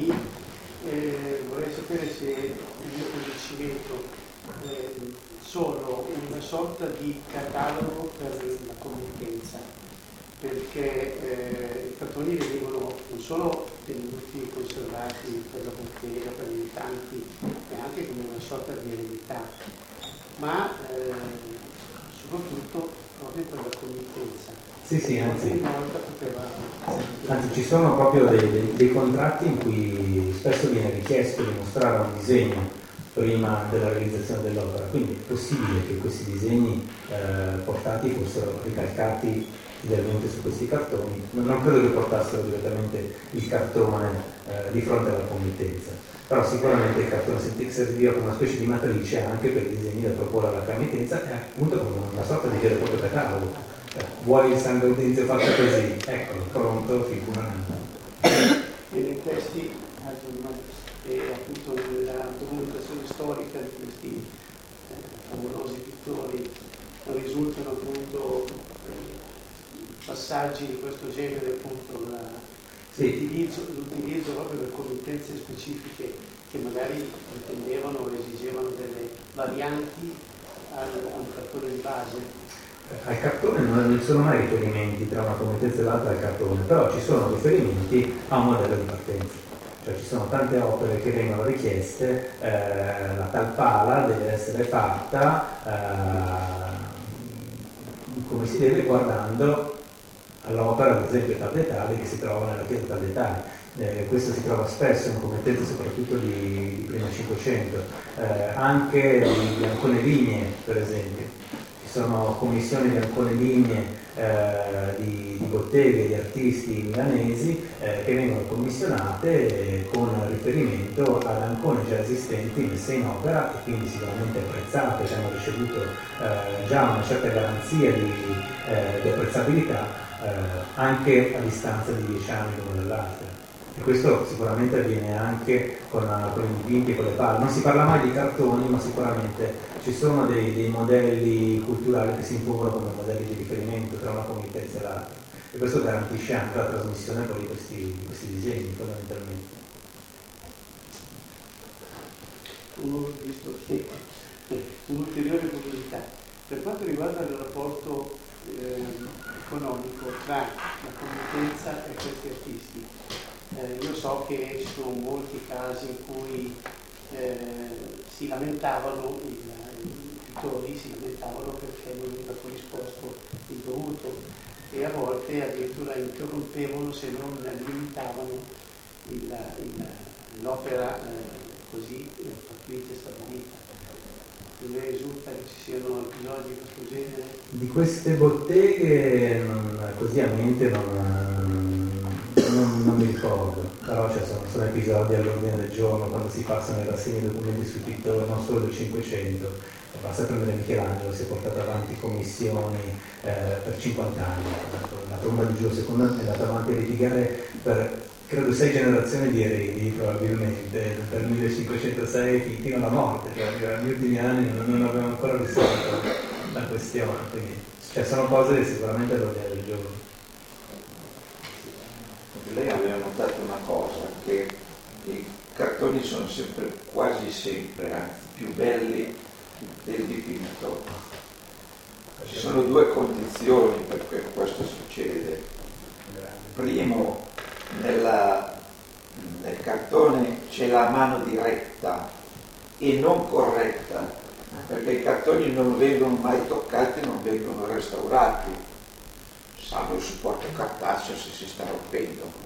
cartoni, vorrei sapere se il mio convincimento sono una sorta di catalogo per la committenza, perché i cartoni vengono non solo tenuti, conservati per la bottega, per gli abitanti, e anche come una sorta di eredità, ma soprattutto proprio per la committenza. Sì, anzi ci sono proprio dei contratti in cui spesso viene richiesto di mostrare un disegno prima della realizzazione dell'opera, quindi è possibile che questi disegni portati fossero ricalcati idealmente su questi cartoni. Non credo che portassero direttamente il cartone di fronte alla committenza, però sicuramente il cartone serviva come una specie di matrice anche per i disegni da proporre alla committenza e appunto come una sorta di vero e proprio catalogo. Vuoi il San Gaudenzio fatto così? Eccolo, pronto, figura. E nei testi, e appunto nella documentazione storica di questi favolosi pittori risultano appunto passaggi di questo genere, appunto l'utilizzo proprio per committenze specifiche che magari pretendevano o esigevano delle varianti a un cartone di base. Al cartone non ci sono mai riferimenti tra una committenza e l'altra al cartone, però ci sono riferimenti a un modello di partenza. Cioè ci sono tante opere che vengono richieste, la tal pala deve essere fatta come si deve guardando all'opera, ad esempio tal e tale, che si trova nella chiesa tal e tale. Questo si trova spesso in committenze soprattutto di prima 500, anche di alcune linee per esempio. Sono commissioni di alcune linee di botteghe, di artisti milanesi che vengono commissionate con riferimento ad ancone già esistenti messe in opera e quindi sicuramente apprezzate, che hanno ricevuto già una certa garanzia di apprezzabilità anche a distanza di 10 anni l'una dall'altra. E questo sicuramente avviene anche con i dipinti e con le palle. Non si parla mai di cartoni, ma sicuramente ci sono dei modelli culturali che si impongono come modelli di riferimento tra una committenza e l'altra. E questo garantisce anche la trasmissione poi di questi disegni, fondamentalmente. Un'ulteriore curiosità. Per quanto riguarda il rapporto economico tra la committenza e questi artisti, io so che ci sono molti casi in cui si lamentavano, i pittori si lamentavano perché non veniva corrisposto il dovuto e a volte addirittura interrompevano se non limitavano l'opera così pattuita e stabilita. Mi risulta che ci siano episodi di questo genere? Di queste botteghe così a mente non mi ricordo, però sono episodi all'ordine del giorno quando si passano i rassegni documenti sui pittori, non solo del 500, basta prendere Michelangelo, si è portato avanti commissioni per 50 anni, la tomba di Giulio II è andata avanti a litigare per credo 6 generazioni di eredi probabilmente, dal 1506 fino alla morte, cioè negli ultimi anni non abbiamo ancora risolto la questione, quindi sono cose che sicuramente all'ordine del giorno. Lei aveva notato una cosa, che i cartoni sono sempre, quasi sempre, più belli del dipinto. Ci sono due condizioni perché questo succede. Primo, nel cartone c'è la mano diretta e non corretta, perché i cartoni non vengono mai toccati, non vengono restaurati, salvo il supporto cartaceo se si sta rompendo.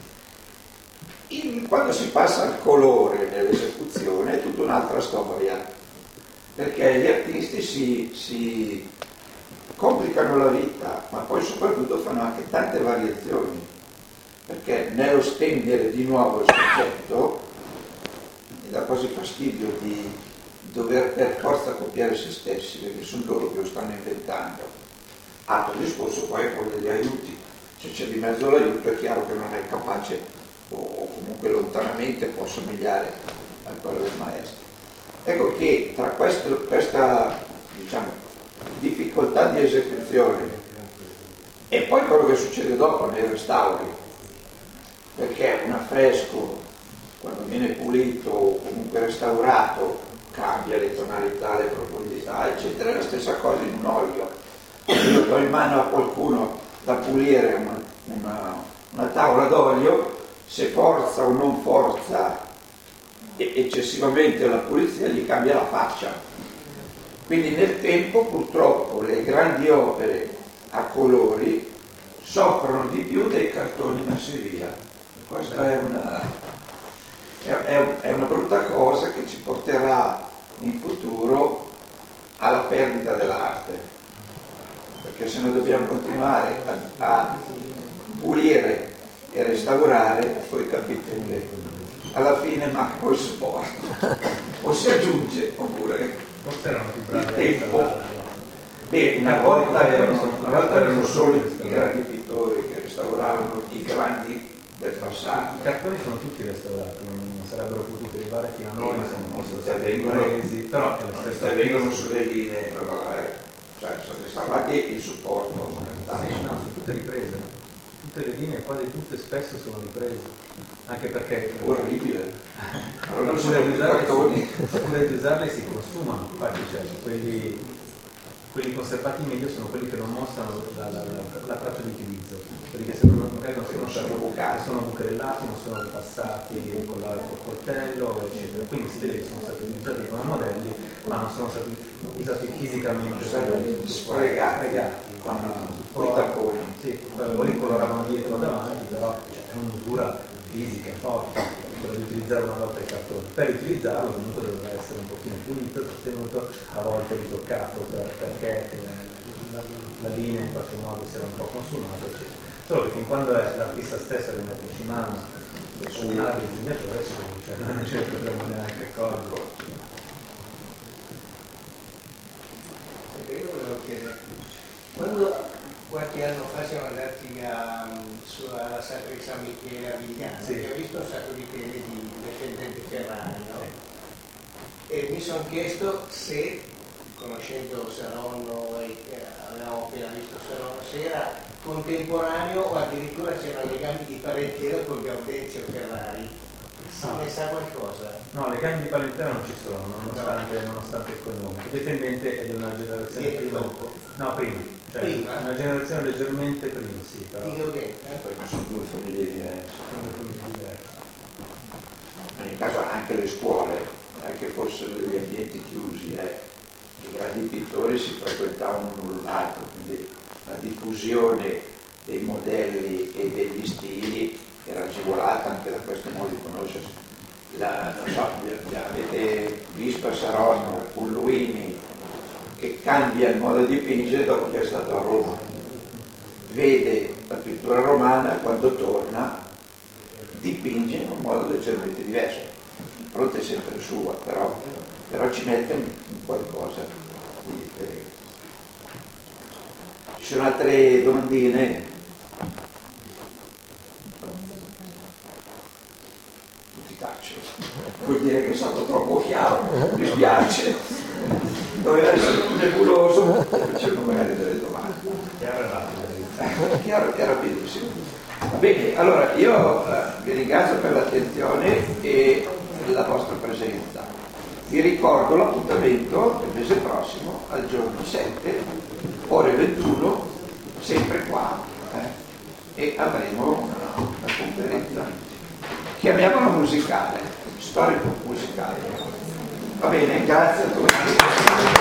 Quando si passa al colore nell'esecuzione è tutta un'altra storia, perché gli artisti si complicano la vita, ma poi soprattutto fanno anche tante variazioni, perché nello stendere di nuovo il soggetto mi dà quasi fastidio di dover per forza copiare se stessi, perché sono loro che lo stanno inventando. Altro discorso poi è quello degli aiuti, se c'è di mezzo l'aiuto è chiaro che non è capace o comunque lontanamente può somigliare a quello del maestro. Ecco che tra questa diciamo, difficoltà di esecuzione e poi quello che succede dopo nei restauri, perché un affresco viene pulito o comunque restaurato, cambia le tonalità, le profondità, eccetera. È la stessa cosa in un olio. Io do in mano a qualcuno da pulire una tavola d'olio, se forza o non forza eccessivamente la pulizia, gli cambia la faccia. Quindi nel tempo purtroppo le grandi opere a colori soffrono di più dei cartoni messi via. Questa è una brutta cosa che ci porterà in futuro alla perdita dell'arte, perché se noi dobbiamo continuare a pulire e restaurare, poi capite che alla fine manca poi il supporto, o si aggiunge oppure forse erano più bravi il tempo. Beh, una volta erano solo i grandi pittori che restauravano i grandi del passato. I cartoni sono tutti restaurati, non sarebbero potuti arrivare fino a noi, sono stati presi, però è la stessa vengono sulle linee, cioè sono restaurati il supporto. Sì, no, sono tutte riprese. Tutte le linee, quasi tutte spesso sono riprese, anche perché orribile. Allora, oppure di usarle si consumano, infatti cioè, quelli conservati meglio sono quelli che non mostrano la traccia di utilizzo, quelli che magari non sono bucherellati, non sono ripassati col coltello, eccetera. Quindi si vede che sono stati utilizzati come modelli, ma non sono stati usati fisicamente, sfregati con i tapponi. Sì, quelli coloravano dietro o davanti, però è un'usura fisica, forte, quella di utilizzare una volta il cartone. Per utilizzarlo comunque doveva essere un pochino pulito, sostenuto, a volte ritoccato perché la linea in qualche modo si era un po' consumata, eccetera. Solo che fin quando è l'artista stesso che mette in mano una disegnatore, cioè non ce ne potremmo neanche accorgere. Io volevo chiedere, quando qualche anno fa siamo andati alla Sacra di San Michele a Vigliano, sì, e ho visto un sacco di tele di discendenti Ferrari, no? E mi sono chiesto se, conoscendo Saronno, avevamo appena visto Saronno, se era contemporaneo o addirittura c'erano legami di parentela con Gaudenzio Ferrari. Ne sa qualcosa? No, legami di parentela non ci sono, nonostante il cognome. Il discendente è di una generazione prima. No, prima. Cioè, prima? Una generazione leggermente prima, sì, però. Di Gaudenzio? Perché sono due famiglie diverse. In ogni caso anche le scuole, anche fossero degli ambienti chiusi, i grandi pittori si frequentavano l'un l'altro, quindi la diffusione dei modelli e degli stili era agevolata anche da questo modo di conoscersi. Non so, avete visto a Saronno Pulluini che cambia il modo di dipingere dopo che è stato a Roma. Vede la pittura romana, quando torna dipinge in un modo leggermente diverso. Il fronte è sempre sua, però ci mette un qualcosa di differente. Ci sono altre domandine? Vuol dire che è stato troppo chiaro, mi spiace, doveva essere più nebuloso, facendo magari delle domande. Chiaro e rapidissimo. Bene, allora io vi ringrazio per l'attenzione e la vostra presenza. Vi ricordo l'appuntamento del mese prossimo, al giorno 7, ore 21, sempre qua, e avremo una conferenza. Chiamiamola musicale, storico musicale. Va bene, grazie a tutti.